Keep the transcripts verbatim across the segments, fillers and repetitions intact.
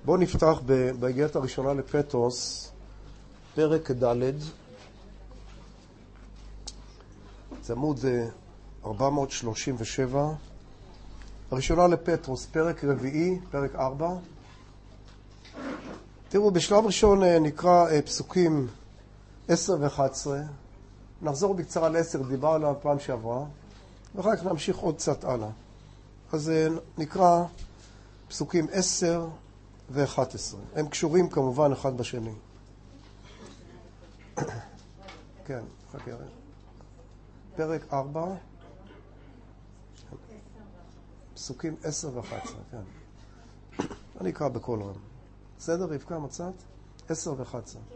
בואו נפתח באיגרת הראשונה לפטרוס, פרק ד', זה עמוד ארבע מאות שלושים ושבע, הראשונה לפטרוס, פרק רביעי, פרק ארבע. תראו, בשלב ראשון נקרא פסוקים עשר ואחת עשרה, נחזור בקצרה ל-עשר, דיברנו על הפעם שעברה, ואחר כך נמשיך עוד קצת הלאה. אז נקרא פסוקים עשר ואחת עשרה. הם קשורים כמובן אחד בשני. כן, חכה. פרק ארבע, פסוקים עשר ואחת עשרה, כן. אני אקרא בכל רם. בסדר, רבקה, מצאת? עשר ואחת עשרה.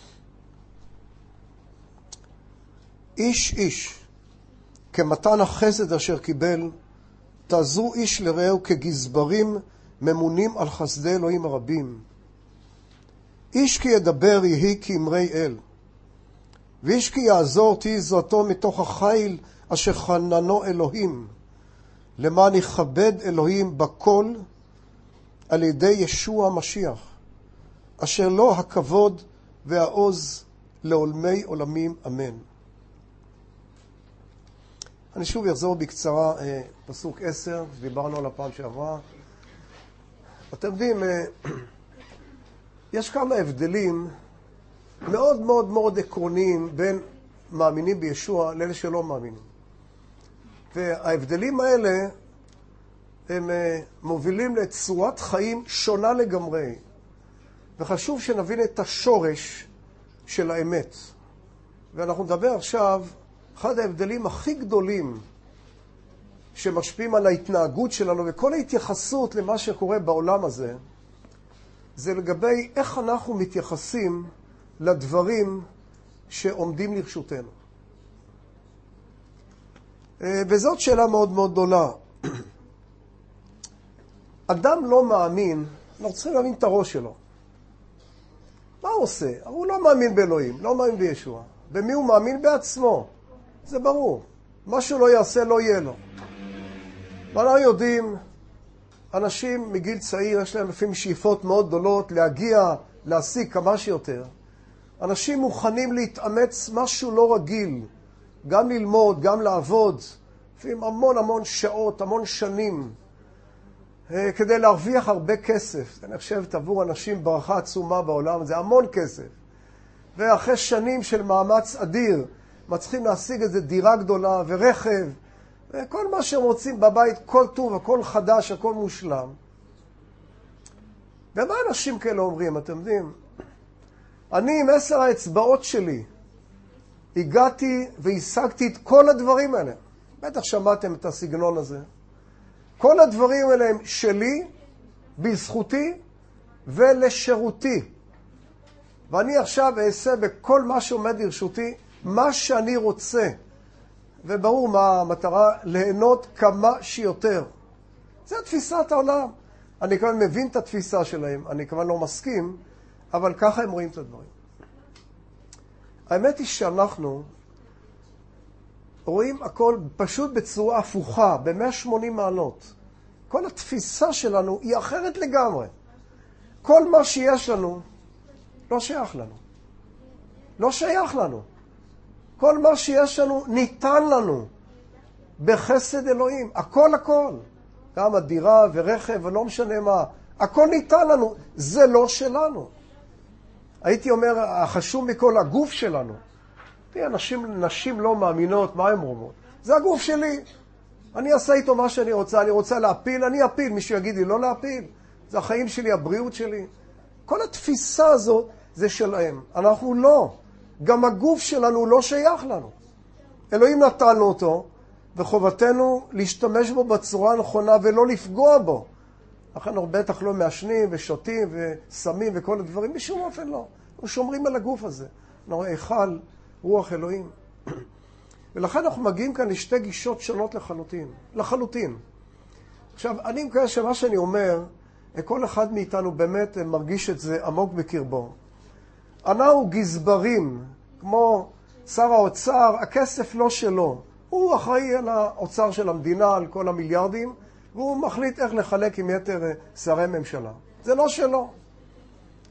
איש איש, כמתן החסד אשר קיבל, תעזרו איש לרעהו כגזברים ממונים על חסדי אלוהים הרבים. איש כי ידבר יהי כאמרי אל, ואיש כי יעזור תהי עזרתו מתוך החיל אשר חננו אלוהים, למען יכבד אלוהים בכל על ידי ישוע המשיח, אשר לו הכבוד והעוז לעולמי עולמים, אמן. אני שוב אחזור בקצרה פסוק עשר, דיברנו על הפעם שעברה. אתם יודעים, יש כמה הבדלים מאוד מאוד מאוד עקרוניים בין מאמינים בישוע לאלה שלא מאמינים. וההבדלים האלה הם מובילים לצורת חיים שונה לגמרי. וחשוב שנבין את השורש של האמת. ואנחנו נדבר עכשיו, אחד ההבדלים הכי גדולים שמשפיעים על ההתנהגות שלנו וכל ההתייחסות למה שקורה בעולם הזה, זה לגבי איך אנחנו מתייחסים לדברים שעומדים לרשותנו. וזאת שאלה מאוד מאוד גדולה. אדם לא מאמין, אנחנו צריכים להבין את הראש שלו. מה הוא עושה? הוא לא מאמין באלוהים, לא מאמין בישוע. במי הוא מאמין? בעצמו. זה ברור. מה שהוא לא יעשה לא יהיה לו. ואנחנו יודעים, אנשים מגיל צעיר יש להם לפעמים שאיפות מאוד גדולות להגיע, להשיג כמה שיותר. אנשים מוכנים להתאמץ משהו לא רגיל, גם ללמוד, גם לעבוד, לפעמים המון המון שעות, המון שנים, כדי להרוויח הרבה כסף. אני חושב עבור אנשים ברכה עצומה בעולם, זה המון כסף. ואחרי שנים של מאמץ אדיר, מצליחים להשיג איזו דירה גדולה ורכב, וכל מה שהם רוצים בבית, כל טוב, הכל חדש, הכל מושלם. ומה אנשים כאלה אומרים, אתם יודעים? אני עם עשר האצבעות שלי הגעתי והשגתי את כל הדברים האלה. בטח שמעתם את הסגנון הזה. כל הדברים האלה הם שלי, בזכותי ולשירותי. ואני עכשיו אעשה בכל מה שעומד לרשותי, מה שאני רוצה. וברור מה המטרה, ליהנות כמה שיותר. זה תפיסת העולם. אני כמובן מבין את התפיסה שלהם, אני כמובן לא מסכים, אבל ככה הם רואים את הדברים. האמת היא שאנחנו רואים הכל פשוט בצורה הפוכה, ב-מאה ושמונים מעלות. כל התפיסה שלנו היא אחרת לגמרי. כל מה שיש לנו לא שייך לנו. לא שייך לנו. כל מה שיש לנו ניתן לנו בחסד אלוהים. הכל הכל. גם הדירה ורכב ולא משנה מה. הכל ניתן לנו. זה לא שלנו. הייתי אומר, החשוב מכל הגוף שלנו. אנשים, נשים לא מאמינות, מה הן אומרות? זה הגוף שלי. אני אעשה איתו מה שאני רוצה. אני רוצה להפיל, אני אפיל. מישהו יגיד לי לא להפיל. זה החיים שלי, הבריאות שלי. כל התפיסה הזאת זה שלהם. אנחנו לא. גם הגוף שלנו לא שייך לנו. אלוהים נתן אותו, וחובתנו להשתמש בו בצורה הנכונה ולא לפגוע בו. לכן אנחנו בטח לא מעשנים ושותים ושמים וכל הדברים, בשום אופן לא. אנחנו שומרים על הגוף הזה. אנחנו היכל רוח אלוהים. ולכן אנחנו מגיעים כאן לשתי גישות שונות לחלוטין. לחלוטין. עכשיו, אני מקווה שמה שאני אומר, כל אחד מאיתנו באמת מרגיש את זה עמוק בקרבו. אנחנו גזברים, כמו שר האוצר, הכסף לא שלו. הוא אחראי על האוצר של המדינה, על כל המיליארדים, והוא מחליט איך לחלק עם יתר שרי ממשלה. זה לא שלו.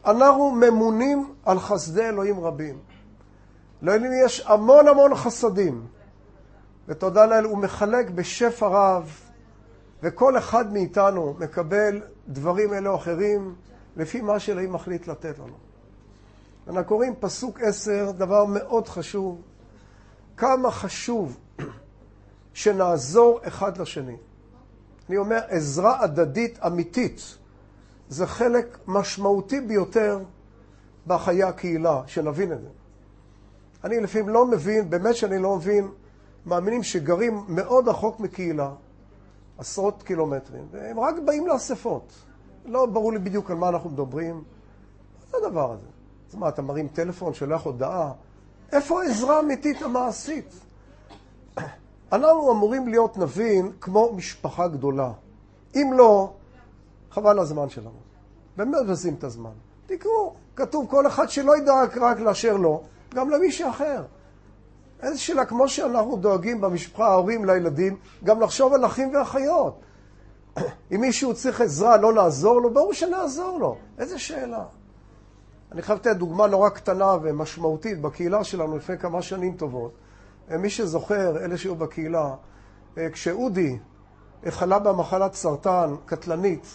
אנחנו ממונים על חסדי אלוהים רבים. לאלוהים יש המון המון חסדים. ותודה לאל, הוא מחלק בשפע רב, וכל אחד מאיתנו מקבל דברים אלו או אחרים, לפי מה שאלוהים מחליט לתת לנו. אנחנו קוראים פסוק עשר, דבר מאוד חשוב. כמה חשוב שנעזור אחד לשני. אני אומר, עזרה הדדית אמיתית, זה חלק משמעותי ביותר בחיי הקהילה, שנבין את זה. אני לפעמים לא מבין, באמת שאני לא מבין, מאמינים שגרים מאוד רחוק מקהילה, עשרות קילומטרים, והם רק באים לאספות. לא ברור לי בדיוק על מה אנחנו מדברים. מה זה הדבר הזה? אז מה, אתה מרים טלפון, שולח הודעה? איפה העזרה האמיתית המעשית? אנחנו אמורים להיות נבין כמו משפחה גדולה. אם לא, חבל הזמן שלנו. באמת מבזים את הזמן. תקראו, כתוב כל אחד שלא ידאג רק לאשר לו, גם למישהו אחר. איזה שאלה, כמו שאנחנו דואגים במשפחה, ההורים לילדים, גם לחשוב על אחים ואחיות. אם מישהו צריך עזרה, לא נעזור לו, ברור שנעזור לו. איזה שאלה. אני חייב לתת דוגמה נורא קטנה ומשמעותית בקהילה שלנו לפני כמה שנים טובות. מי שזוכר, אלה שהיו בקהילה, כשאודי חלה במחלת סרטן קטלנית,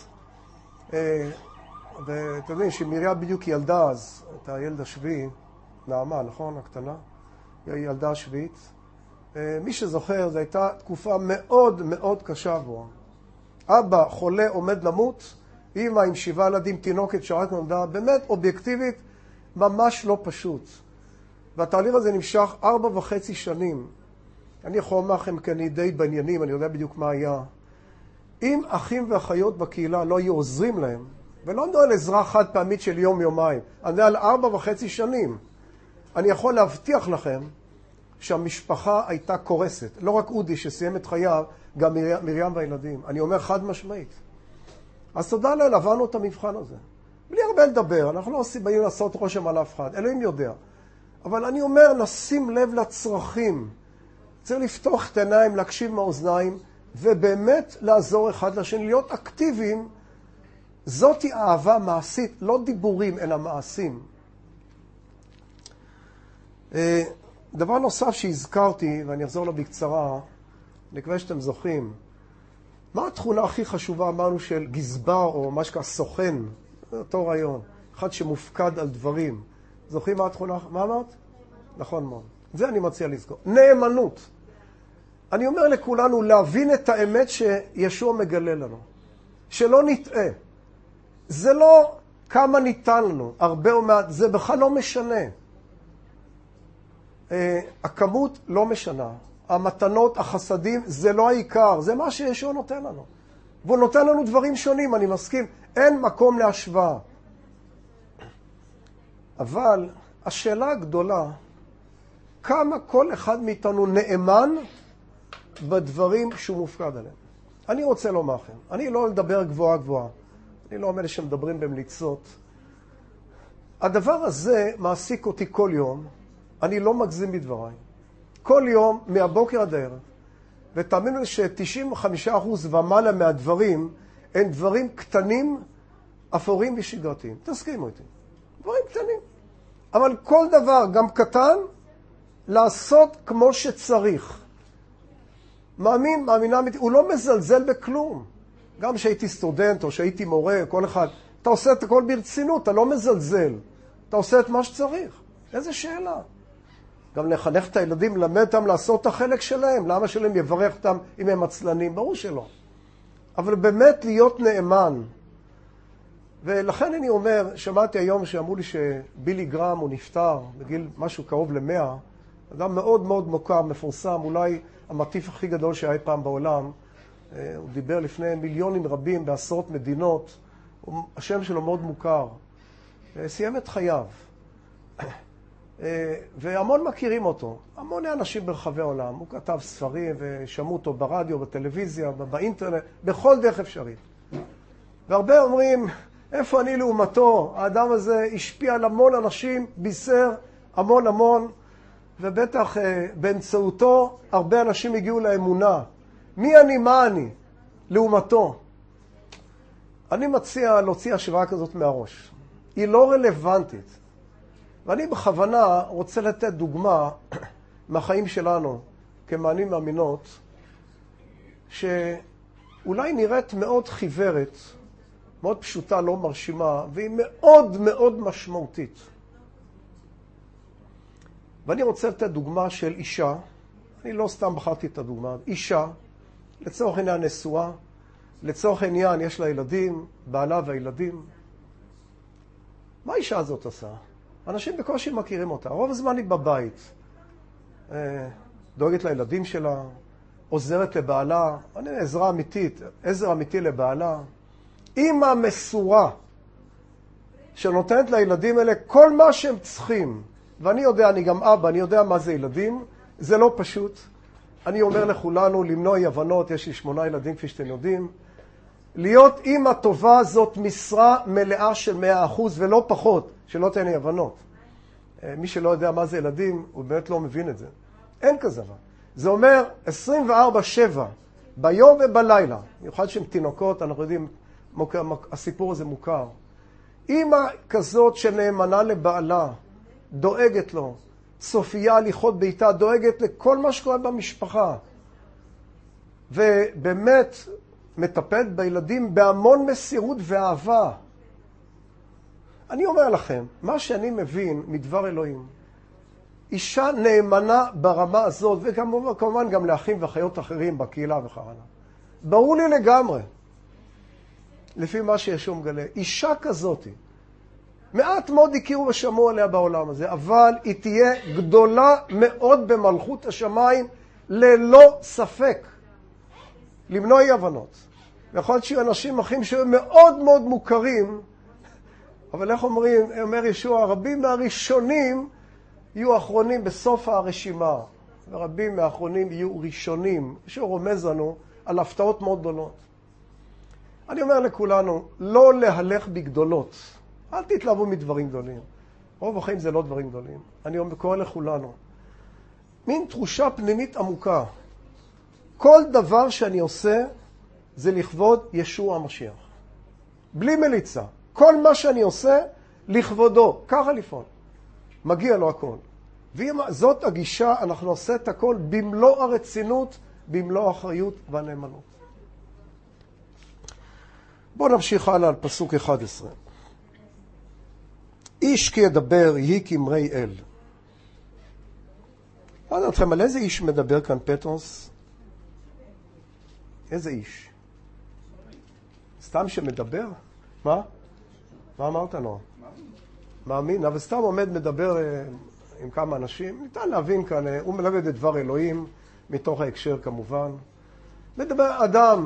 ואתם יודעים שמרים בדיוק ילדה אז, את הילד השביעי, נעמה, נכון? הקטנה? היא ילדה השביעית. מי שזוכר, זו הייתה תקופה מאוד מאוד קשה עבורה. אבא חולה עומד למות, אמא עם שבעה ילדים, תינוקת שרק נולדה, באמת אובייקטיבית, ממש לא פשוט. והתהליך הזה נמשך ארבע וחצי שנים. אני יכול לומר לכם כי אני די בעניינים, אני יודע בדיוק מה היה. אם אחים ואחיות בקהילה לא היו עוזרים להם, ולא נדע על עזרה חד פעמית של יום-יומיים, אני על ארבע וחצי שנים, אני יכול להבטיח לכם שהמשפחה הייתה קורסת. לא רק אודי שסיים את חייו, גם מרים והילדים. אני אומר חד משמעית. אז תודה לאל, עברנו את המבחן הזה. בלי הרבה לדבר, אנחנו לא באים לעשות רושם על אף אחד, אלוהים יודע. אבל אני אומר, נשים לב לצרכים. צריך לפתוח את העיניים, להקשיב מהאוזניים, ובאמת לעזור אחד לשני, להיות אקטיביים. זאת היא אהבה מעשית, לא דיבורים, אלא מעשים. דבר נוסף שהזכרתי, ואני אחזור לו בקצרה, נקווה שאתם זוכרים, מה התכונה הכי חשובה, אמרנו, של גזבר או מה שקרה סוכן, אותו רעיון, אחד שמופקד על דברים. זוכרים מה התכונה? מה אמרת? נכון מאוד. זה אני מציע לזכור. נאמנות. אני אומר לכולנו להבין את האמת שישוע מגלה לנו. שלא נטעה. זה לא כמה ניתן לנו, הרבה או מעט, זה בכלל לא משנה. הכמות לא משנה. המתנות, החסדים, זה לא העיקר, זה מה שישוע נותן לנו. והוא נותן לנו דברים שונים, אני מסכים. אין מקום להשוואה. אבל השאלה הגדולה, כמה כל אחד מאיתנו נאמן בדברים שהוא מופקד עליהם. אני רוצה לומר לכם, אני לא לדבר גבוהה גבוהה. אני לא אומר שמדברים במליצות. הדבר הזה מעסיק אותי כל יום. אני לא מגזים בדבריי. כל יום, מהבוקר עד הערב. ותאמינו לי ש-תשעים וחמישה אחוז ומעלה מהדברים הם דברים קטנים, אפורים ושגרתיים. תסכימו איתי. דברים קטנים. אבל כל דבר, גם קטן, לעשות כמו שצריך. מאמין, מאמינה, הוא לא מזלזל בכלום. גם שהייתי סטודנט או שהייתי מורה, כל אחד, אתה עושה את הכל ברצינות, אתה לא מזלזל. אתה עושה את מה שצריך. איזה שאלה. גם לחנך את הילדים, ללמד אותם לעשות את החלק שלהם. למה שלהם יברך אותם אם הם עצלנים? ברור שלא. אבל באמת להיות נאמן. ולכן אני אומר, שמעתי היום שאמרו לי שבילי גרם הוא נפטר בגיל משהו קרוב למאה. אדם מאוד מאוד מוכר, מפורסם, אולי המטיף הכי גדול שהיה פעם בעולם. הוא דיבר לפני מיליונים רבים בעשרות מדינות. השם שלו מאוד מוכר. סיים את חייו. והמון מכירים אותו. המון אנשים ברחבי העולם. הוא כתב ספרים ושמעו אותו ברדיו, בטלוויזיה, באינטרנט, בכל דרך אפשרית. והרבה אומרים, איפה אני לעומתו? האדם הזה השפיע על המון אנשים, בישר המון המון, ובטח באמצעותו הרבה אנשים הגיעו לאמונה. מי אני, מה אני? לעומתו. אני מציע להוציא השוואה כזאת מהראש. היא לא רלוונטית. ואני בכוונה רוצה לתת דוגמה מהחיים שלנו, כמאמנים מאמינות, שאולי נראית מאוד חיוורת, מאוד פשוטה, לא מרשימה, והיא מאוד מאוד משמעותית. ואני רוצה לתת דוגמה של אישה, אני לא סתם בחרתי את הדוגמה, אישה, לצורך עניין נשואה, לצורך עניין יש לה ילדים, בעלה והילדים. מה האישה הזאת עושה? אנשים בקושי מכירים אותה, רוב הזמן היא בבית. דואגת לילדים שלה, עוזרת לבעלה, אני עזרה אמיתית, עזר אמיתי לבעלה. אמא מסורה, שנותנת לילדים האלה כל מה שהם צריכים. ואני יודע, אני גם אבא, אני יודע מה זה ילדים, זה לא פשוט. אני אומר לכולנו, למנוע אי הבנות, יש לי שמונה ילדים כפי שאתם יודעים. להיות אמא טובה זאת משרה מלאה של מאה אחוז ולא פחות, שלא תהיינה אי הבנות. מי שלא יודע מה זה ילדים, הוא באמת לא מבין את זה. אין כזה דבר. זה אומר עשרים וארבע שבע, ביום ובלילה. במיוחד שהם תינוקות, אנחנו יודעים, הסיפור הזה מוכר. אמא כזאת שנאמנה לבעלה, דואגת לו, סופיה הליכות ביתה, דואגת לכל מה שקורה במשפחה. ובאמת מטפלת בילדים בהמון מסירות ואהבה. אני אומר לכם, מה שאני מבין מדבר אלוהים, אישה נאמנה ברמה הזאת, וכמובן גם לאחים ואחיות אחרים בקהילה וכהנה. ברור לי לגמרי, לפי מה שישוע מגלה, אישה כזאת, מעט מאוד הכירו ושמעו עליה בעולם הזה, אבל היא תהיה גדולה מאוד במלכות השמיים, ללא ספק. למנוע אי הבנות. יכול להיות שיהיו אנשים אחים שהיו מאוד מאוד מוכרים, אבל איך אומרים, אומר ישוע, רבים מהראשונים יהיו אחרונים בסוף הרשימה, ורבים מהאחרונים יהיו ראשונים. ישוע רומז לנו על הפתעות מאוד גדולות. אני אומר לכולנו, לא להלך בגדולות. אל תתלהבו מדברים גדולים. רוב החיים זה לא דברים גדולים. אני קורא לכולנו. מין תחושה פנימית עמוקה. כל דבר שאני עושה זה לכבוד ישוע המשיח. בלי מליצה. כל מה שאני עושה לכבודו. ככה לפעול. מגיע לו הכל. ואם זאת הגישה, אנחנו עושה את הכל במלוא הרצינות, במלוא האחריות והנאמנות. בואו נמשיך הלאה על פסוק אחד עשרה. איש כי ידבר יהי כמרי אל. לא יודע אתכם, על איזה איש מדבר כאן פטרוס? איזה איש? סתם שמדבר? מה? מה אמרת לו? מאמין. אבל סתם עומד מדבר עם כמה אנשים. ניתן להבין כאן, הוא מלמד את דבר אלוהים, מתוך ההקשר כמובן. מדבר אדם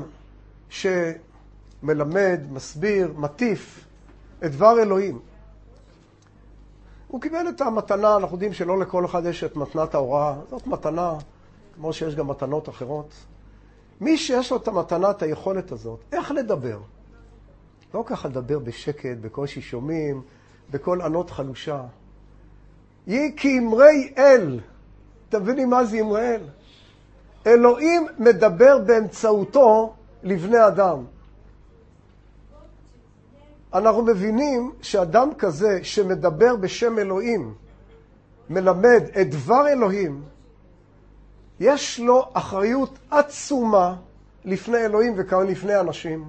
שמלמד, מסביר, מטיף את דבר אלוהים. הוא קיבל את המתנה, אנחנו יודעים שלא לכל אחד יש את מתנת ההוראה. זאת מתנה, כמו שיש גם מתנות אחרות. מי שיש לו את המתנה, את היכולת הזאת, איך לדבר? לא ככה לדבר בשקט, בקושי שומעים, בכל ענות חלושה. יהי כאמרי אל. אתם מבינים מה זה אמרי אל? אלוהים מדבר באמצעותו לבני אדם. אנחנו מבינים שאדם כזה שמדבר בשם אלוהים, מלמד את דבר אלוהים, יש לו אחריות עצומה לפני אלוהים וכאן לפני אנשים,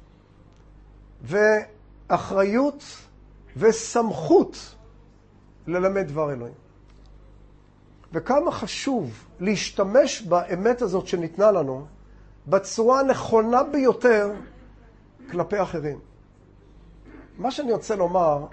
ואחריות וסמכות ללמד דבר אלוהים. וכמה חשוב להשתמש באמת הזאת שניתנה לנו בצורה הנכונה ביותר כלפי אחרים. מה שאני רוצה לומר,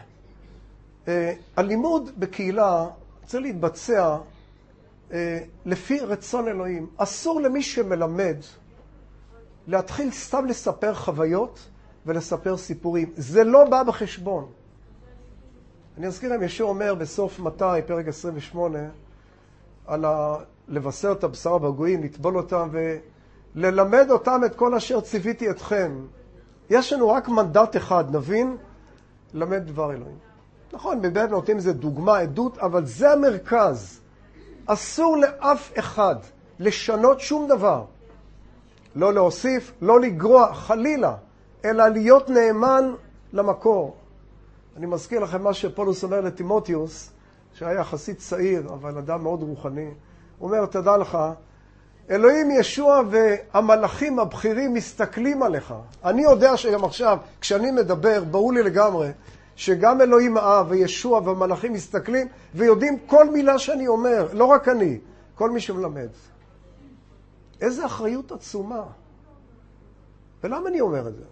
הלימוד בקהילה צריך להתבצע לפי רצון אלוהים. אסור למי שמלמד להתחיל סתם לספר חוויות ולספר סיפורים. זה לא בא בחשבון. אני אזכיר אם ישוע אומר בסוף מתי, פרק עשרים ושמונה, על ה... לבשר את הבשר בגויים, לטבול אותם וללמד אותם את כל אשר ציוויתי אתכם. יש לנו רק מנדט אחד, נבין, למד דבר אלוהים. נכון, באמת נותנים איזה דוגמה, עדות, אבל זה המרכז. אסור לאף אחד לשנות שום דבר. לא להוסיף, לא לגרוע, חלילה, אלא להיות נאמן למקור. אני מזכיר לכם מה שפולוס אומר לטימותיוס, שהיה יחסית צעיר, אבל אדם מאוד רוחני. הוא אומר, תדע לך, אלוהים ישוע והמלאכים הבכירים מסתכלים עליך. אני יודע שגם עכשיו, כשאני מדבר, ברור לי לגמרי, שגם אלוהים האב וישוע והמלאכים מסתכלים, ויודעים כל מילה שאני אומר, לא רק אני, כל מי שמלמד. איזה אחריות עצומה. ולמה אני אומר את זה?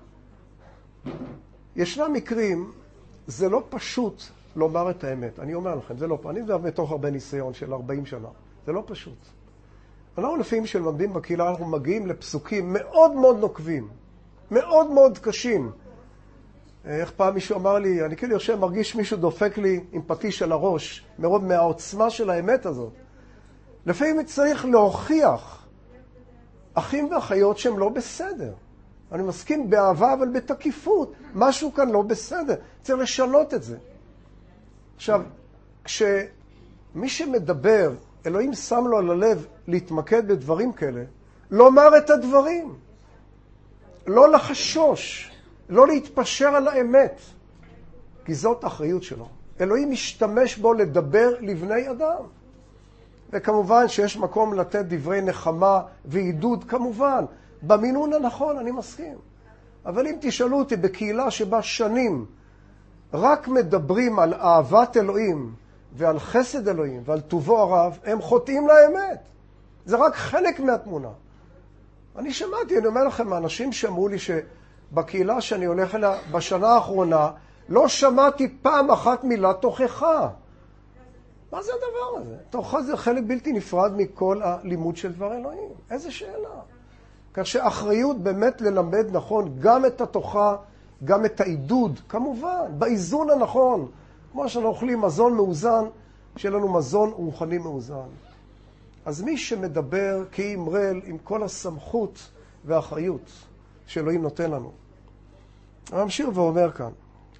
ישנם מקרים, זה לא פשוט לומר את האמת. אני אומר לכם, זה לא פשוט. אני מדבר מתוך הרבה ניסיון של ארבעים שנה. זה לא פשוט. אנחנו לפעמים שלמדים בקהילה, אנחנו מגיעים לפסוקים מאוד מאוד נוקבים, מאוד מאוד קשים. איך פעם מישהו אמר לי, אני כאילו יושב, מרגיש מישהו דופק לי עם פטיש על הראש, מרוב מהעוצמה של האמת הזאת. לפעמים צריך להוכיח אחים ואחיות שהם לא בסדר. אני מסכים באהבה, אבל בתקיפות. משהו כאן לא בסדר. צריך לשנות את זה. עכשיו, כשמי שמדבר, אלוהים שם לו על הלב להתמקד בדברים כאלה, לומר את הדברים. לא לחשוש. לא להתפשר על האמת. כי זאת האחריות שלו. אלוהים משתמש בו לדבר לבני אדם. וכמובן שיש מקום לתת דברי נחמה ועידוד, כמובן. במינון הנכון, אני מסכים. אבל אם תשאלו אותי בקהילה שבה שנים רק מדברים על אהבת אלוהים ועל חסד אלוהים ועל טובו הרב, הם חוטאים לאמת. זה רק חלק מהתמונה. אני שמעתי, אני אומר לכם, האנשים שאמרו לי שבקהילה שאני הולך אליה בשנה האחרונה, לא שמעתי פעם אחת מילה תוכחה. מה זה הדבר הזה? תוכה זה חלק בלתי נפרד מכל הלימוד של דבר אלוהים. איזה שאלה. כך שאחריות באמת ללמד נכון גם את התוכה, גם את העידוד, כמובן, באיזון הנכון. כמו שאנחנו אוכלים מזון מאוזן, שיהיה לנו מזון רוחני מאוזן. אז מי שמדבר כאמרל עם כל הסמכות והאחריות שאלוהים נותן לנו. אני ממשיך ואומר כאן.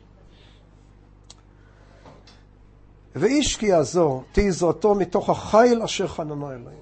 ואיש כי יעזור, תהי עזרתו מתוך החיל אשר חננו אלוהים.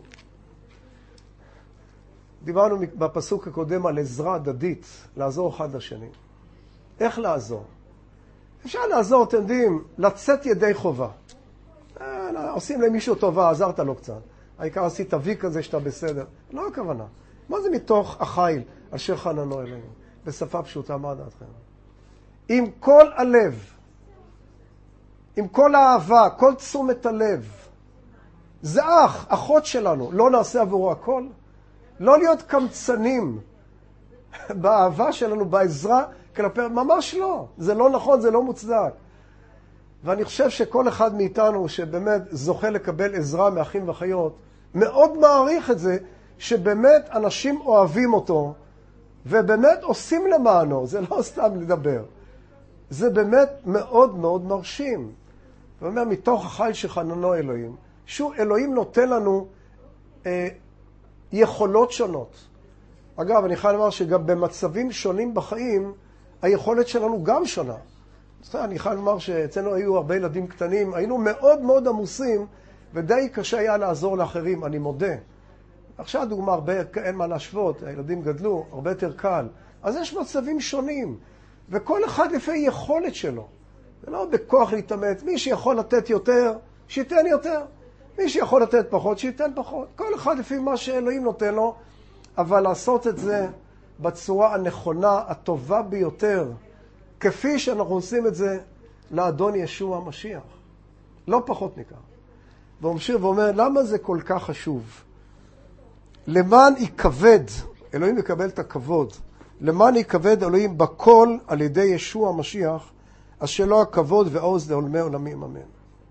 דיברנו בפסוק הקודם על עזרה הדדית, לעזור אחד לשני. איך לעזור? אפשר לעזור, אתם יודעים, לצאת ידי חובה. אה, עושים למישהו טובה, עזרת לו קצת. העיקר עשית וי כזה שאתה בסדר. לא הכוונה. מה זה מתוך החיל אשר חננו אלוהים? בשפה פשוטה, מה דעתכם? עם כל הלב, עם כל האהבה, כל תשומת הלב. זה אח, אחות שלנו. לא נעשה עבורו הכל? לא להיות קמצנים באהבה שלנו, בעזרה, כלפי, ממש לא. זה לא נכון, זה לא מוצדק. ואני חושב שכל אחד מאיתנו שבאמת זוכה לקבל עזרה מאחים ואחיות, מאוד מעריך את זה שבאמת אנשים אוהבים אותו, ובאמת עושים למענו, זה לא סתם לדבר. זה באמת מאוד מאוד מרשים. ואומר, מתוך החיל שחננו אלוהים, שהוא אלוהים נותן לנו אה, יכולות שונות. אגב, אני חייב לומר שגם במצבים שונים בחיים, היכולת שלנו גם שונה. אני חייב לומר שאצלנו היו הרבה ילדים קטנים, היינו מאוד מאוד עמוסים, ודי קשה היה לעזור לאחרים, אני מודה. עכשיו דוגמה, הרבה, אין מה להשוות, הילדים גדלו, הרבה יותר קל. אז יש מצבים שונים, וכל אחד לפי יכולת שלו. זה לא בכוח להתאמץ, מי שיכול לתת יותר, שייתן יותר. מי שיכול לתת פחות, שייתן פחות. כל אחד לפי מה שאלוהים נותן לו, אבל לעשות את זה בצורה הנכונה, הטובה ביותר, כפי שאנחנו עושים את זה לאדון ישוע המשיח. לא פחות מכך. והוא ממשיך ואומר, למה זה כל כך חשוב? למען יכבד, אלוהים יקבל את הכבוד, למען יכבד אלוהים בכל על ידי ישוע המשיח, אשר לו הכבוד ועוז לעולמי עולמים אמן.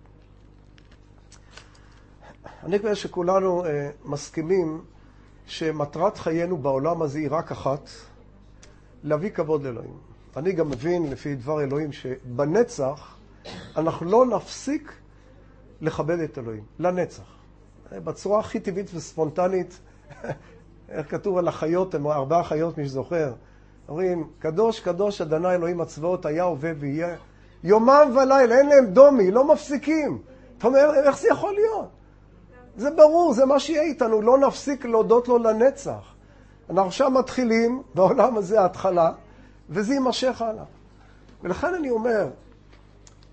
אני חושב שכולנו אה, מסכימים שמטרת חיינו בעולם הזה היא רק אחת, להביא כבוד לאלוהים. אני גם מבין לפי דבר אלוהים שבנצח אנחנו לא נפסיק לכבד את אלוהים, לנצח. בצורה הכי טבעית וספונטנית, איך כתוב על החיות, ארבעה חיות מי שזוכר, אומרים, קדוש קדוש אדוני אלוהים הצבאות היה הווה ויהיה, יומם ולילה, אין להם דומי, לא מפסיקים. אתה אומר, איך זה יכול להיות? זה ברור, זה מה שיהיה איתנו, לא נפסיק להודות לו לנצח. אנחנו עכשיו מתחילים, בעולם הזה ההתחלה, וזה יימשך הלאה. ולכן אני אומר,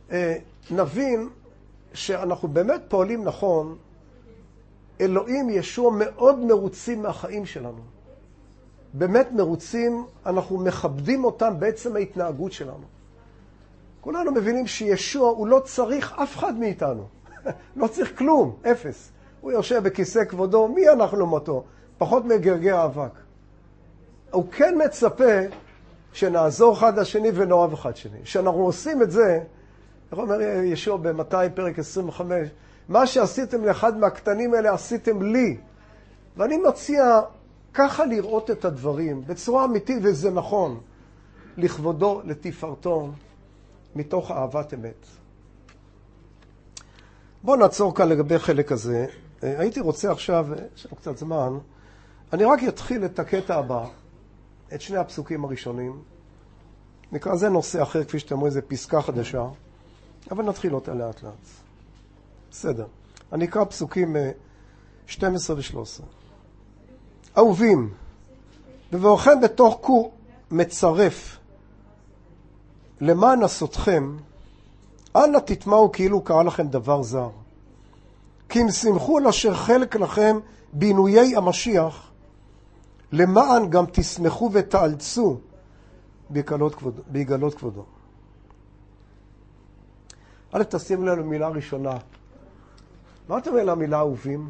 נבין שאנחנו באמת פועלים נכון. אלוהים, ישוע, מאוד מרוצים מהחיים שלנו. באמת מרוצים, אנחנו מכבדים אותם בעצם ההתנהגות שלנו. כולנו מבינים שישוע הוא לא צריך אף אחד מאיתנו. לא צריך כלום, אפס. הוא יושב בכיסא כבודו, מי אנחנו לעומתו? פחות מגרגר האבק. הוא כן מצפה שנעזור אחד לשני ונאהב אחד שני. כשאנחנו עושים את זה, איך אומר ישוע במתי פרק עשרים וחמש, מה שעשיתם לאחד מהקטנים האלה עשיתם לי. ואני מציע ככה לראות את הדברים בצורה אמיתית, וזה נכון, לכבודו, לתפארתו, מתוך אהבת אמת. בואו נעצור כאן לגבי חלק הזה. הייתי רוצה עכשיו, יש לנו קצת זמן, אני רק אתחיל את הקטע הבא, את שני הפסוקים הראשונים. נקרא זה נושא אחר, כפי שאתם רואים, זה פסקה חדשה, אבל נתחיל אותה לאט לאט. בסדר. אני אקרא פסוקים שתים עשרה ו-שלוש עשרה. אהובים, בבואכם בתוך כור מצרף, למען עשותכם, אל תטמעו כאילו קרה לכם דבר זר. כי אם שמחו על אשר חלק לכם בעינויי המשיח, למען גם תשמחו ותאלצו ביגלות כבודו. ביגלות כבודו. א', תשים לנו מילה ראשונה. מה אתה אומר למילה אהובים?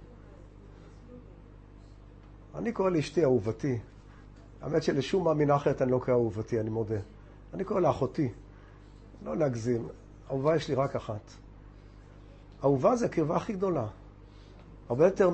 אני קורא לאשתי אהובתי. האמת שלשום מאמינה אחרת אני לא קורא אהובתי, אני מודה. אני קורא לאחותי. לא להגזים. אהובה יש לי רק אחת. אהובה זה הקרבה הכי גדולה. הרבה יותר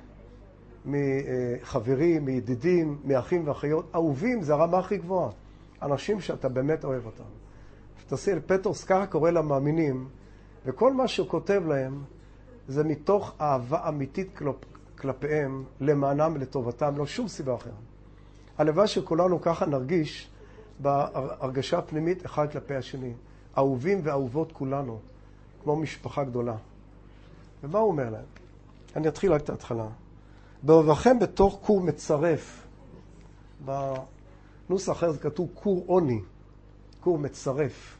מחברים, מידידים, מאחים ואחיות. אהובים זה הרמה הכי גבוהה. אנשים שאתה באמת אוהב אותם. תעשי אל פטרוס ככה קורא למאמינים, וכל מה שהוא כותב להם זה מתוך אהבה אמיתית כלפ, כלפיהם, למענם ולטובתם, לא שום סיבה אחרת. הלוואי שכולנו ככה נרגיש בהרגשה פנימית אחד כלפי השני. אהובים ואהובות כולנו, כמו משפחה גדולה. ומה הוא אומר להם? אני אתחיל רק את ההתחלה. באהובכם בתוך כור מצרף. בנוסח אחר זה כתוב כור עוני. כור מצרף.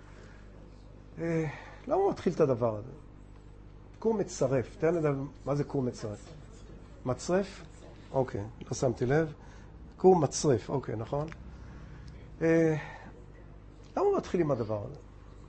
אה, למה הוא מתחיל את הדבר הזה? כור מצרף. תראה נדע, מה זה כור מצרף? מצרף? אוקיי, לא שמתי לב. כור מצרף, אוקיי, נכון? אה, למה הוא מתחיל עם הדבר הזה?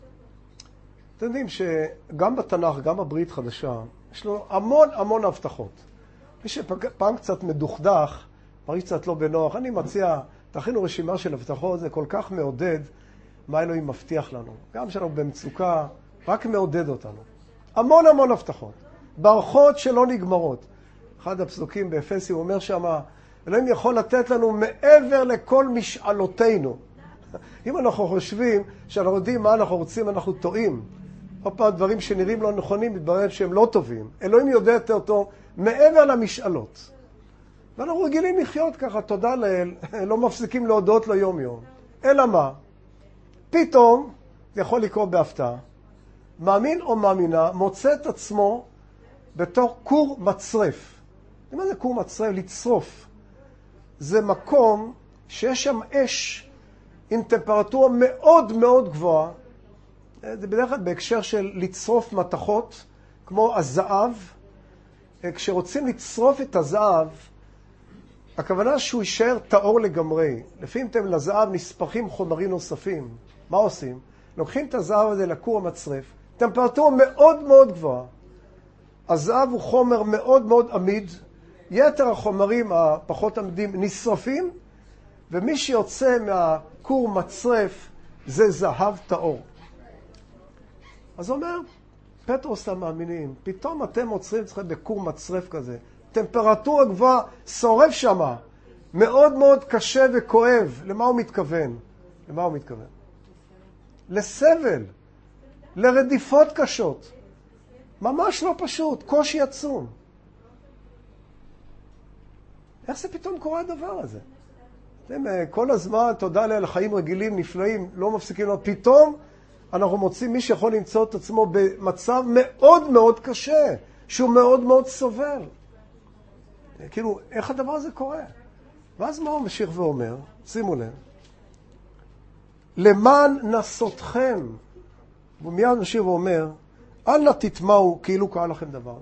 אתם יודעים שגם בתנ"ך, גם בברית חדשה, יש לו המון המון הבטחות. מי שפעם קצת מדוכדך, מרגיש קצת לא בנוח, אני מציע, תכינו רשימה של הבטחות, זה כל כך מעודד מה אלוהים מבטיח לנו. גם שאנחנו במצוקה, רק מעודד אותנו. המון המון הבטחות. ברכות שלא נגמרות. אחד הפסוקים באפסי, הוא אומר שמה, אלוהים יכול לתת לנו מעבר לכל משאלותינו. אם אנחנו חושבים שאנחנו יודעים מה אנחנו רוצים, אנחנו טועים. עוד פעם דברים שנראים לא נכונים, מתברר שהם לא טובים. אלוהים יודע יותר טוב מעבר למשאלות. ואנחנו רגילים לחיות ככה, תודה לאל, לא מפסיקים להודות לו יום יום. אלא מה? פתאום, זה יכול לקרות בהפתעה, מאמין או מאמינה מוצא את עצמו בתוך כור מצרף. מה זה כור מצרף? לצרוף. זה מקום שיש שם אש עם טמפרטורה מאוד מאוד גבוהה. זה בדרך כלל בהקשר של לצרוף מתכות, כמו הזהב. כשרוצים לצרוף את הזהב, הכוונה שהוא יישאר טהור לגמרי. לפעמים אתם לזהב נספחים חומרים נוספים. מה עושים? לוקחים את הזהב הזה לכור המצרף, טמפרטורה מאוד מאוד גבוהה. הזהב הוא חומר מאוד מאוד עמיד, יתר החומרים הפחות עמידים נשרפים, ומי שיוצא מהכור מצרף זה זהב טהור. אז אומר, פטרוס המאמינים, פתאום אתם עוצרים אתכם בכור מצרף כזה, טמפרטורה גבוהה, שורף שמה, מאוד מאוד קשה וכואב. למה הוא מתכוון? למה הוא מתכוון? לסבל, לרדיפות קשות. ממש לא פשוט, קושי עצום. איך זה פתאום קורה הדבר הזה? אתם כל הזמן, תודה לאל, חיים רגילים, נפלאים, לא מפסיקים לו. פתאום אנחנו מוצאים מי שיכול למצוא את עצמו במצב מאוד מאוד קשה, שהוא מאוד מאוד סובל. כאילו, איך הדבר הזה קורה? ואז מה הוא ממשיך ואומר? שימו לב. למען נסותכם, ומיד משאיר ואומר, אל נא תטמעו כאילו קרה לכם דבר.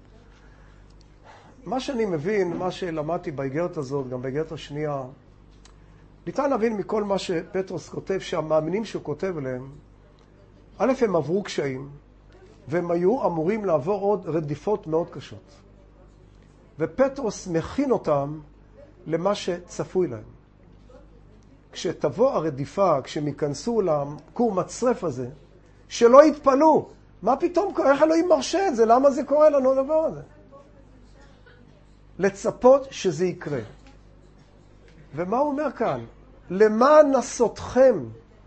מה שאני מבין, מה שלמדתי באיגרת הזאת, גם באיגרת השנייה, ניתן להבין מכל מה שפטרוס כותב, שהמאמינים שהוא כותב אליהם, א', הם עברו קשיים, והם היו אמורים לעבור עוד רדיפות מאוד קשות. ופטרוס מכין אותם למה שצפוי להם. כשתבוא הרדיפה, כשהם ייכנסו לכור מצרף הזה, שלא יתפלו. מה פתאום, איך אלוהים מרשה את זה? למה זה קורה לנו הדבר הזה? לצפות שזה יקרה. ומה הוא אומר כאן? למען נסותכם.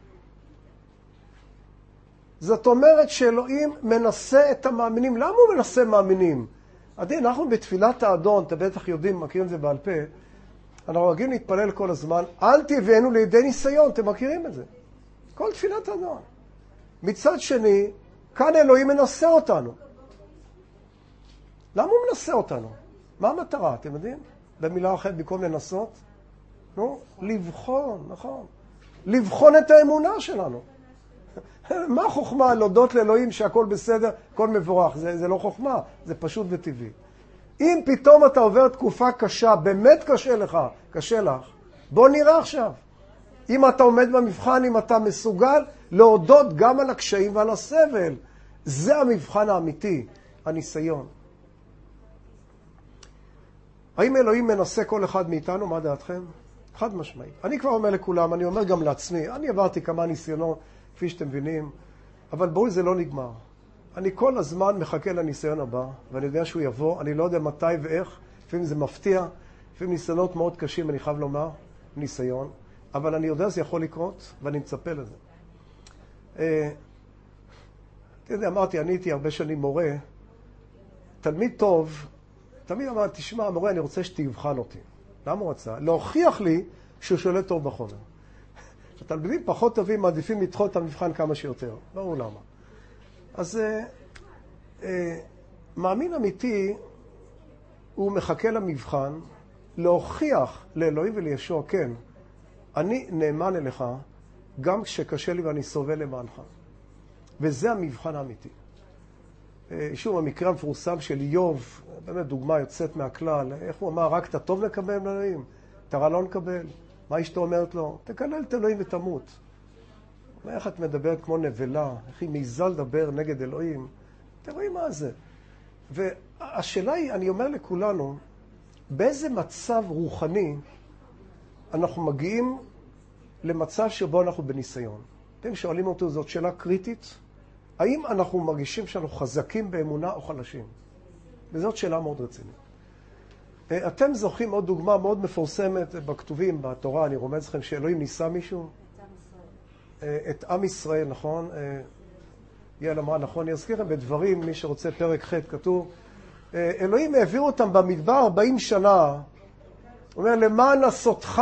זאת אומרת שאלוהים מנסה את המאמינים. למה הוא מנסה מאמינים? עדי, אנחנו בתפילת האדון, אתם בטח יודעים, מכירים את זה בעל פה, אנחנו רגילים להתפלל כל הזמן, אל תביאנו לידי ניסיון, אתם מכירים את זה. כל תפילת האדון. מצד שני, כאן אלוהים מנסה אותנו. למה הוא מנסה אותנו? מה המטרה, אתם יודעים? במילה אחרת, במקום לנסות? נו, לבחון, נכון. לבחון את האמונה שלנו. מה חוכמה להודות לאלוהים שהכל בסדר, הכל מבורך? זה, זה לא חוכמה, זה פשוט וטבעי. אם פתאום אתה עובר תקופה קשה, באמת קשה לך, קשה לך, בוא נראה עכשיו. אם אתה עומד במבחן, אם אתה מסוגל להודות גם על הקשיים ועל הסבל. זה המבחן האמיתי, הניסיון. האם אלוהים מנסה כל אחד מאיתנו? מה דעתכם? חד משמעית. אני כבר אומר לכולם, אני אומר גם לעצמי, אני עברתי כמה ניסיונות, כפי שאתם מבינים, אבל בואו זה לא נגמר. אני כל הזמן מחכה לניסיון הבא, ואני יודע שהוא יבוא, אני לא יודע מתי ואיך, לפעמים זה מפתיע, לפעמים ניסיונות מאוד קשים, אני חייב לומר, ניסיון, אבל אני יודע שזה יכול לקרות, ואני מצפה לזה. אתה יודע, אמרתי, אני הייתי הרבה שנים מורה, תלמיד טוב, תמיד אמרתי, תשמע, מורה, אני רוצה שתבחן אותי. למה הוא רצה? להוכיח לי שהוא שולט טוב בחומר. התלמידים פחות טובים מעדיפים לדחות את המבחן כמה שיותר. ברור למה. אז אה, אה, מאמין אמיתי, הוא מחכה למבחן, להוכיח לאלוהים ולישוע, כן, אני נאמן אליך, גם כשקשה לי ואני סובל למענך. וזה המבחן האמיתי. אה, שוב, המקרה המפורסם של איוב, באמת דוגמה יוצאת מהכלל, איך הוא אמר, רק את הטוב נקבל מאלוהים, את הרע לא נקבל. מה אשתו אומרת לו? תקלל את אלוהים ותמות. איך את מדברת כמו נבלה? איך היא מעיזה לדבר נגד אלוהים? אתם רואים מה זה? והשאלה היא, אני אומר לכולנו, באיזה מצב רוחני אנחנו מגיעים למצב שבו אנחנו בניסיון? אתם שואלים אותו, זאת שאלה קריטית. האם אנחנו מרגישים שאנחנו חזקים באמונה או חלשים? וזאת שאלה מאוד רצינית. אתם זוכרים עוד דוגמה מאוד מפורסמת בכתובים, בתורה, אני רומז לכם שאלוהים ניסה מישהו? את עם ישראל, נכון? יעל אמרה, נכון, אני אזכיר לכם בדברים, מי שרוצה פרק ח' כתוב, אלוהים העביר אותם במדבר ארבעים שנה, הוא אומר, למען נסותך.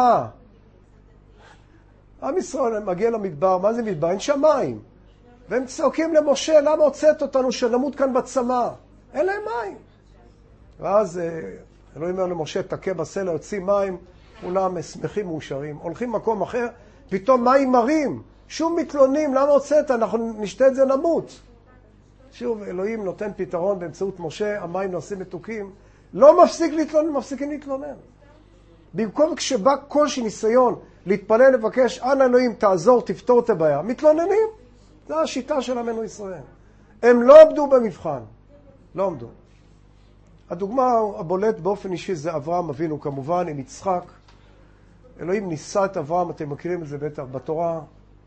עם ישראל מגיע למדבר, מה זה מדבר? אין שמיים. והם צועקים למשה, למה הוצאת אותנו שנמות כאן בצמא? אין להם מים. ואז אלוהים אומר למשה, תכה בסלע, יוצאים מים, כולם שמחים מאושרים. הולכים מקום אחר, פתאום מים מרים. שוב מתלונים, למה הוצאת? אנחנו נשתה את זה נמות. שוב, אלוהים נותן פתרון באמצעות משה, המים נעשים מתוקים. לא מפסיק להתלונן, מפסיקים להתלונן. במקום כשבא קושי ניסיון להתפלל לבקש, אנא אלוהים תעזור, תפתור את הבעיה, מתלוננים. זו השיטה של עמנו ישראל. הם לא עמדו במבחן. לא עמדו. הדוגמה הבולט באופן אישי זה אברהם אבינו, כמובן, עם יצחק. אלוהים ניסה את אברהם, אתם מכירים את זה בטח בתורה.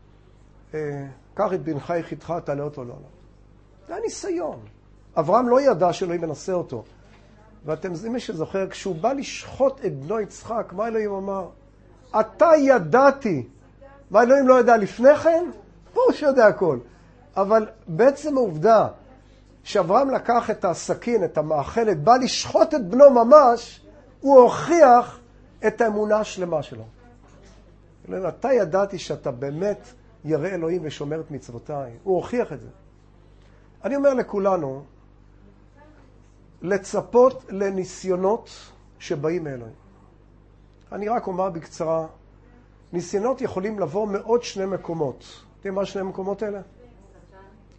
קח את בנך יחידך, תעלה אותו לעולם. זה הניסיון. אברהם לא ידע שאלוהים מנסה אותו. ואתם יודעים מי שזוכר, כשהוא בא לשחוט את בנו יצחק, מה אלוהים אמר? אתה ידעתי. מה אלוהים לא ידע לפני כן? ברור שיודע הכל. אבל בעצם העובדה שאברהם לקח את הסכין, את המאכלת, בא לשחוט את בנו ממש, הוא הוכיח את האמונה השלמה שלו. אלוהים, אתה ידעתי שאתה באמת ירא אלוהים ושומר את מצוותיי. הוא הוכיח את זה. אני אומר לכולנו, לצפות לניסיונות שבאים מאלוהים. אני רק אומר בקצרה, ניסיונות יכולים לבוא מעוד שני מקומות. אתם מה שני מקומות האלה?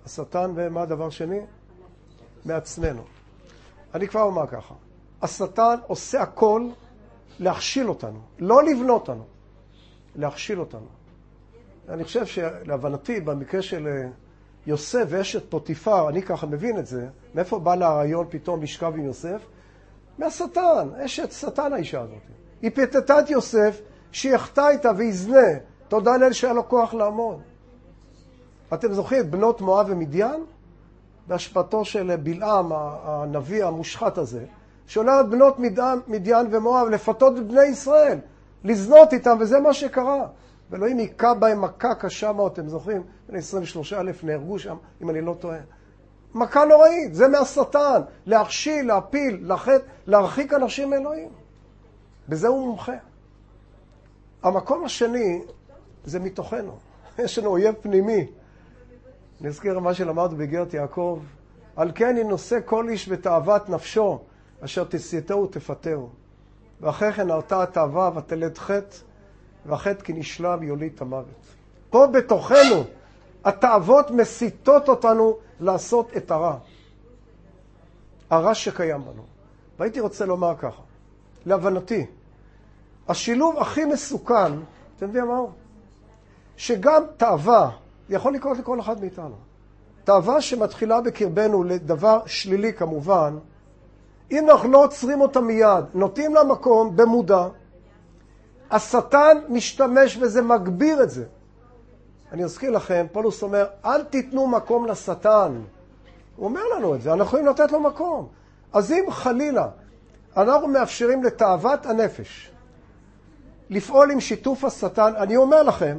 השטן, ומה הדבר שני? מעצמנו. אני כבר אומר ככה. השטן עושה הכל להכשיל אותנו, לא לבנות אותנו, להכשיל אותנו. אני חושב שלהבנתי, במקרה של יוסף ואשת פוטיפר, אני ככה מבין את זה, מאיפה בא לה הרעיון פתאום לשכב עם יוסף? מהשטן, אשת שטן האישה הזאת. היא פתתה את יוסף, שהיא יחתה איתה ויזנה. תודה לאל שהיה לו כוח לעמוד. אתם זוכרים את בנות מואב ומדיין? בהשפעתו של בלעם, הנביא המושחת הזה, שולח את בנות מדיין ומואב לפתות את בני ישראל, לזנות איתם, וזה מה שקרה. ואלוהים היכה בהם מכה קשה מאוד, אתם זוכרים? בין עשרים ושלושה אלף נהרגו שם, אם אני לא טועה. מכה נוראית, זה מהשטן, להכשיל, להפיל, לחט, להרחיק אנשים מאלוהים. בזה הוא מומחה. המקום השני זה מתוכנו. יש לנו אויב פנימי. נזכיר מה שלמדנו באיגרת יעקב. על כן ינושא כל איש בתאוות נפשו, אשר תסייתו ותפתהו. ואחרי כן הרתה התאווה ותלד חטא, והחטא כי נשלם יוליד את המוות. פה בתוכנו, התאוות מסיתות אותנו לעשות את הרע. הרע שקיים בנו. והייתי רוצה לומר ככה, להבנתי, השילוב הכי מסוכן, אתם יודעים מה הוא? שגם תאווה, יכול לקרות לכל אחד מאיתנו, תאווה שמתחילה בקרבנו לדבר שלילי כמובן, אם אנחנו לא עוצרים אותה מיד, נותנים לה מקום במודע, השטן משתמש וזה מגביר את זה. אני אזכיר לכם, פולוס אומר, אל תיתנו מקום לשטן. הוא אומר לנו את זה, אנחנו יכולים לתת לו מקום. אז אם חלילה אנחנו מאפשרים לתאוות הנפש לפעול עם שיתוף השטן, אני אומר לכם,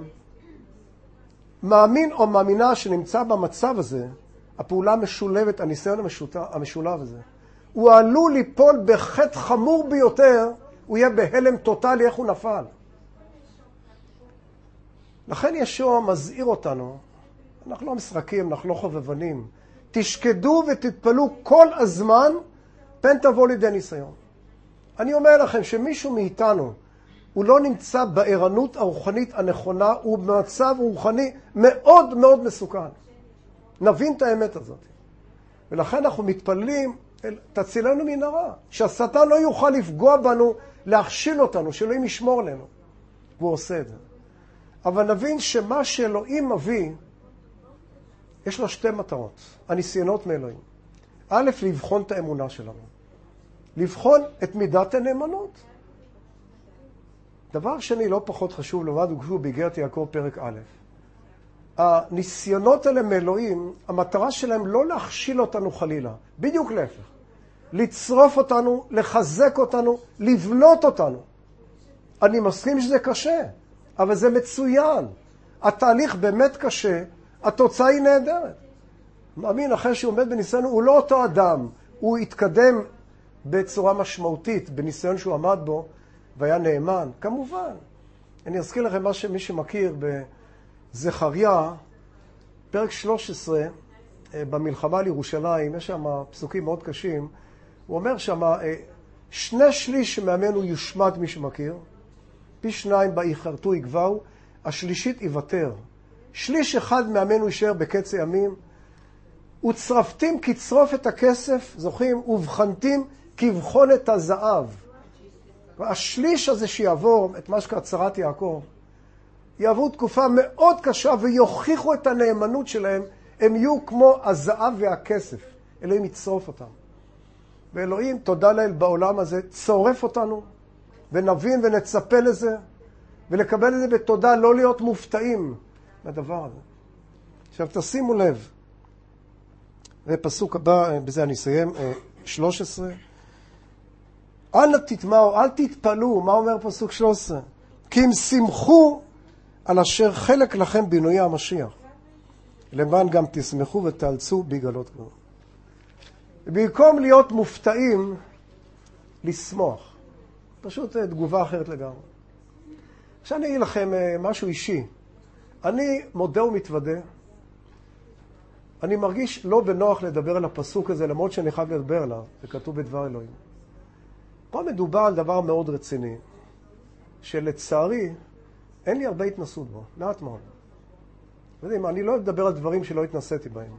מאמין או מאמינה שנמצא במצב הזה, הפעולה המשולבת, הניסיון המשולב הזה, הוא עלול ליפול בחטא חמור ביותר, הוא יהיה בהלם טוטלי איך הוא נפל. לכן ישוע מזהיר אותנו, אנחנו לא משחקים, אנחנו לא חובבנים, תשקדו ותתפלו כל הזמן, פן תבוא לידי ניסיון. אני אומר לכם שמישהו מאיתנו, הוא לא נמצא בערנות הרוחנית הנכונה, הוא במצב רוחני מאוד מאוד מסוכן. נבין את האמת הזאת. ולכן אנחנו מתפללים, תצילנו מן הרע, שהשטן לא יוכל לפגוע בנו, להכשיל אותנו, שאלוהים ישמור עלינו. והוא עושה את זה. אבל נבין שמה שאלוהים מביא, יש לו שתי מטרות, הניסיונות מאלוהים. א', לבחון את האמונה שלנו. לבחון את מידת הנאמנות. דבר שני, לא פחות חשוב, למד וגשו באיגרת יעקב פרק א'. הניסיונות האלה מאלוהים, המטרה שלהם לא להכשיל אותנו חלילה, בדיוק להפך. לצרוף אותנו, לחזק אותנו, לבנות אותנו. אני מסכים שזה קשה, אבל זה מצוין. התהליך באמת קשה, התוצאה היא נהדרת. מאמין, אחרי שהוא עומד בניסיון, הוא לא אותו אדם, הוא התקדם בצורה משמעותית, בניסיון שהוא עמד בו, והיה נאמן. כמובן. אני אזכיר לכם מה שמי שמכיר בזכריה, פרק שלוש עשרה, במלחמה על ירושלים, יש שם פסוקים מאוד קשים, הוא אומר שם, שני שליש מאמנו יושמד מי שמכיר, פי שניים בה יחרטו יגבהו, השלישית יוותר. שליש אחד מאמנו יישאר בקץ הימים, וצרפתים כצרוף את הכסף, זוכרים, ובחנתים כבחון את הזהב. השליש הזה שיעבור, את מה שקרא צרת יעקב, יעברו תקופה מאוד קשה ויוכיחו את הנאמנות שלהם, הם יהיו כמו הזהב והכסף. אלוהים יצרוף אותם. ואלוהים, תודה לאל בעולם הזה, צורף אותנו, ונבין ונצפה לזה, ולקבל את זה בתודה, לא להיות מופתעים מהדבר הזה. עכשיו תשימו לב, ופסוק הבא, בזה אני אסיים, שלוש עשרה. אל תתמהו, אל תתפלו, מה אומר פסוק שלוש עשרה? כי אם שמחו על אשר חלק לכם בינויי המשיח. למען גם תשמחו ותאלצו ביגלות גדולות. במקום להיות מופתעים, לשמוח. פשוט תגובה אחרת לגמרי. עכשיו אני אגיד לכם משהו אישי. אני מודה ומתוודה. אני מרגיש לא בנוח לדבר על הפסוק הזה, למרות שאני חייב לדבר עליו. זה כתוב בדבר אלוהים. פה מדובר על דבר מאוד רציני, שלצערי אין לי הרבה התנסות בו, מעט מאוד. יודעים, אני לא אדבר על דברים שלא התנסיתי בהם.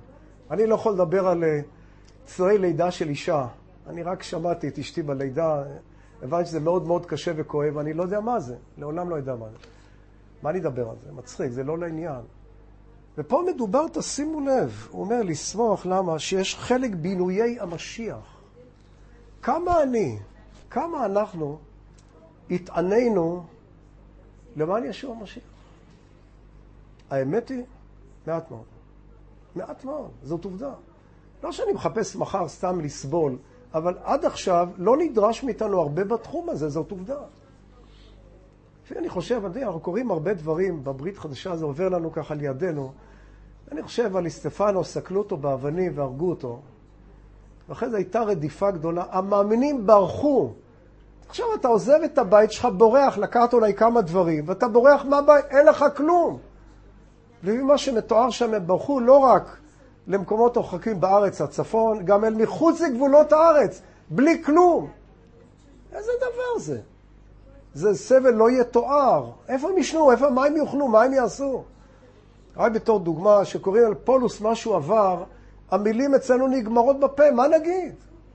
אני לא יכול לדבר על צרי לידה של אישה. אני רק שמעתי את אשתי בלידה, הבנתי שזה מאוד מאוד קשה וכואב, אני לא יודע מה זה. לעולם לא יודע מה זה. מה אני אדבר על זה? מצחיק, זה לא לעניין. ופה מדובר, תשימו לב, הוא אומר לשמוח, למה? שיש חלק בינויי המשיח. כמה אני, כמה אנחנו התענינו למען ישוע המשיח. האמת היא, מעט מאוד. מעט מאוד, זאת עובדה. לא שאני מחפש מחר סתם לסבול, אבל עד עכשיו לא נדרש מאיתנו הרבה בתחום הזה, זאת עובדה. אני חושב, אנחנו קוראים הרבה דברים בברית חדשה, זה עובר לנו ככה לידינו. אני חושב על סטפנוס, סקלו אותו באבנים והרגו אותו. ואחרי זה הייתה רדיפה גדולה. המאמינים ברחו. עכשיו אתה עוזב את הבית שלך, בורח, לקחת אולי כמה דברים, ואתה בורח מהבית, אין לך כלום. ומה שמתואר שם, הם ברחו לא רק למקומות הרחוקים בארץ, הצפון, גם אל מחוץ לגבולות הארץ, בלי כלום. איזה דבר זה? זה סבל לא יתואר. איפה הם ישנו? איפה, מה הם יאכלו? מה הם יעשו? רק בתור דוגמה, שקוראים על פולוס משהו עבר, המילים אצלנו נגמרות בפה, מה נגיד?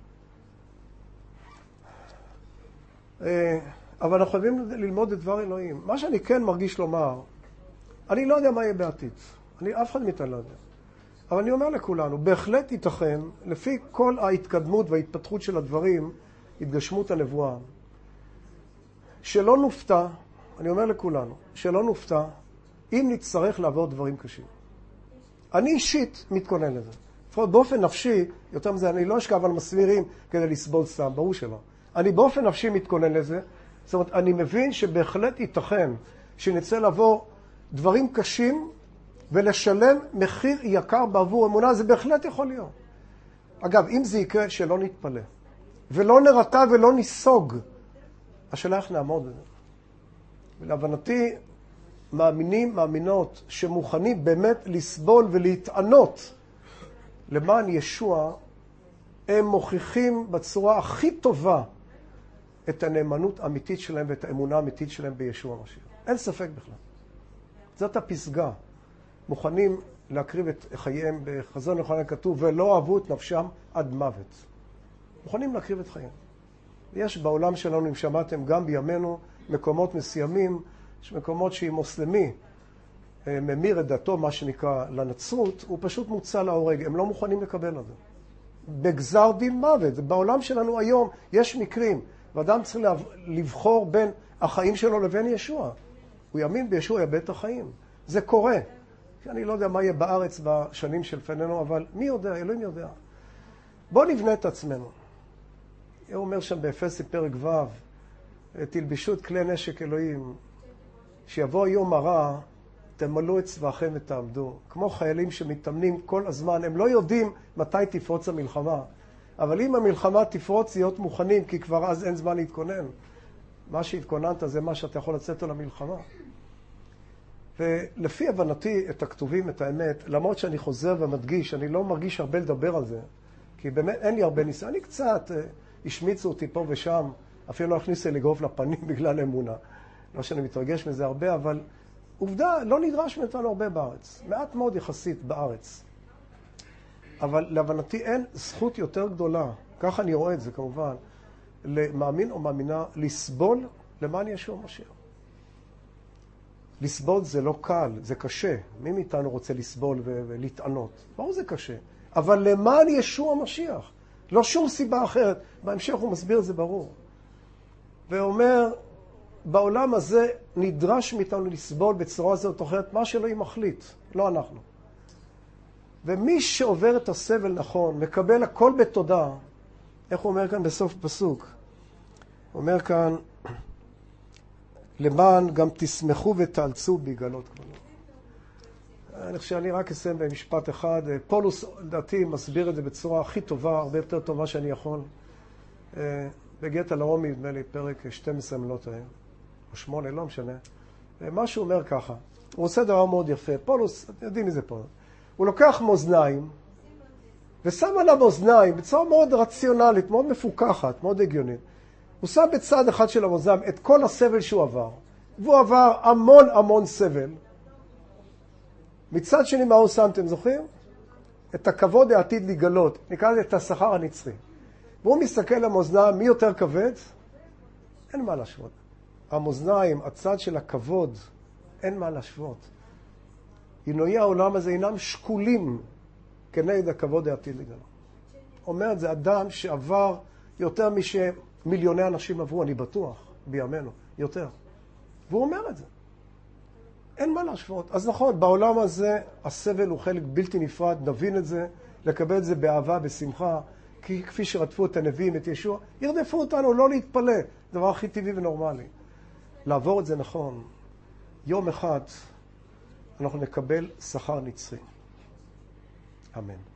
אבל אנחנו חייבים ללמוד את דבר אלוהים. מה שאני כן מרגיש לומר, אני לא יודע מה יהיה בעתיד. אני אף אחד מאיתנו לא יודע. אבל אני אומר לכולנו, בהחלט ייתכן, לפי כל ההתקדמות וההתפתחות של הדברים, התגשמות הנבואה, שלא נופתע, אני אומר לכולנו, שלא נופתע, אם נצטרך לעבור דברים קשים. אני אישית מתכונן לזה. לפחות באופן נפשי, יותר מזה, אני לא אשכב על מסמירים כדי לסבול סתם, ברור שלא. אני באופן נפשי מתכונן לזה, זאת אומרת, אני מבין שבהחלט ייתכן שנצא לעבור דברים קשים ולשלם מחיר יקר בעבור אמונה, זה בהחלט יכול להיות. אגב, אם זה יקרה, שלא נתפלא. ולא נרתע ולא ניסוג. השאלה איך נעמוד בזה. ולהבנתי, מאמינים, מאמינות, שמוכנים באמת לסבול ולהתענות למען ישוע, הם מוכיחים בצורה הכי טובה את הנאמנות האמיתית שלהם ואת האמונה האמיתית שלהם בישוע המשיח. אין ספק בכלל. זאת הפסגה. מוכנים להקריב את חייהם בחזון יוחנן כתוב, ולא אהבו את נפשם עד מוות. מוכנים להקריב את חייהם. יש בעולם שלנו, אם שמעתם, גם בימינו, מקומות מסוימים, יש מקומות שהיא מוסלמי, ממיר את דתו, מה שנקרא, לנצרות, הוא פשוט מוצא להורג. הם לא מוכנים לקבל את זה. בגזר דין מוות. בעולם שלנו היום יש מקרים, ואדם צריך לבחור בין החיים שלו לבין ישוע. הוא יאמין בישוע, יאבד את החיים. זה קורה. אני לא יודע מה יהיה בארץ בשנים של פנינו, אבל מי יודע? אלוהים יודע. בואו נבנה את עצמנו. הוא אומר שם באפסי פרק ו', תלבשו את כלי נשק אלוהים, שיבוא יום הרע, תמלאו את צבאכם ותעמדו. כמו חיילים שמתאמנים כל הזמן, הם לא יודעים מתי תפרוץ המלחמה, אבל אם המלחמה תפרוץ, להיות מוכנים, כי כבר אז אין זמן להתכונן. מה שהתכוננת זה מה שאתה יכול לצאת על המלחמה. ולפי הבנתי את הכתובים, את האמת, למרות שאני חוזר ומדגיש, אני לא מרגיש הרבה לדבר על זה, כי באמת אין לי הרבה ניסיון. אני קצת, השמיצו אותי פה ושם, אפילו לא הכניסה לגרוף לפנים בגלל אמונה. לא שאני מתרגש מזה הרבה, אבל עובדה, לא נדרש מאיתנו הרבה בארץ. מעט מאוד יחסית בארץ. אבל להבנתי אין זכות יותר גדולה, ככה אני רואה את זה כמובן, למאמין או מאמינה לסבול למען ישוע המשיח. לסבול זה לא קל, זה קשה. מי מאיתנו רוצה לסבול ולהתענות? ברור זה קשה. אבל למען ישוע המשיח. לא שום סיבה אחרת. בהמשך הוא מסביר את זה ברור. ואומר, בעולם הזה נדרש מאיתנו לסבול בצורה הזאת, תוכלת מה שאלוהים מחליט, לא אנחנו. ומי שעובר את הסבל נכון, מקבל הכל בתודה, איך הוא אומר כאן בסוף פסוק? הוא אומר כאן, למען גם תשמחו ותאלצו ביגלות כבודו. אני חושב שאני רק אסיים במשפט אחד. פולוס, לדעתי, מסביר את זה בצורה הכי טובה, הרבה יותר טובה שאני יכול. בגט על הרומי, נדמה לי, פרק שתים עשרה מלות היום, או שמונה, לא משנה. מה שהוא אומר ככה, הוא עושה דבר מאוד יפה. פולוס, אתם יודעים מי זה פולוס. הוא לוקח מאזניים, ושם עליו מאזניים בצורה מאוד רציונלית, מאוד מפוקחת, מאוד הגיונית. הוא שם בצד אחד של המאזניים את כל הסבל שהוא עבר, והוא עבר המון המון סבל. מצד שני, מה הוא שם, אתם זוכרים? את הכבוד העתיד לגלות, נקרא לזה את השכר הנצחי. והוא מסתכל על המאזניים, מי יותר כבד? אין מה להשוות. המאזניים, הצד של הכבוד, אין מה להשוות. עינויי העולם הזה אינם שקולים כנגד הכבוד העתיד לגלות. אומר את זה אדם שעבר יותר משמיליוני אנשים עברו, אני בטוח, בימינו, יותר. והוא אומר את זה. אין מה להשוות. אז נכון, בעולם הזה הסבל הוא חלק בלתי נפרד, נבין את זה, לקבל את זה באהבה, בשמחה, כי כפי שרדפו את הנביאים, את ישוע, ירדפו אותנו, לא להתפלא, דבר הכי טבעי ונורמלי. לעבור את זה נכון, יום אחד אנחנו נקבל שכר נצחי. אמן.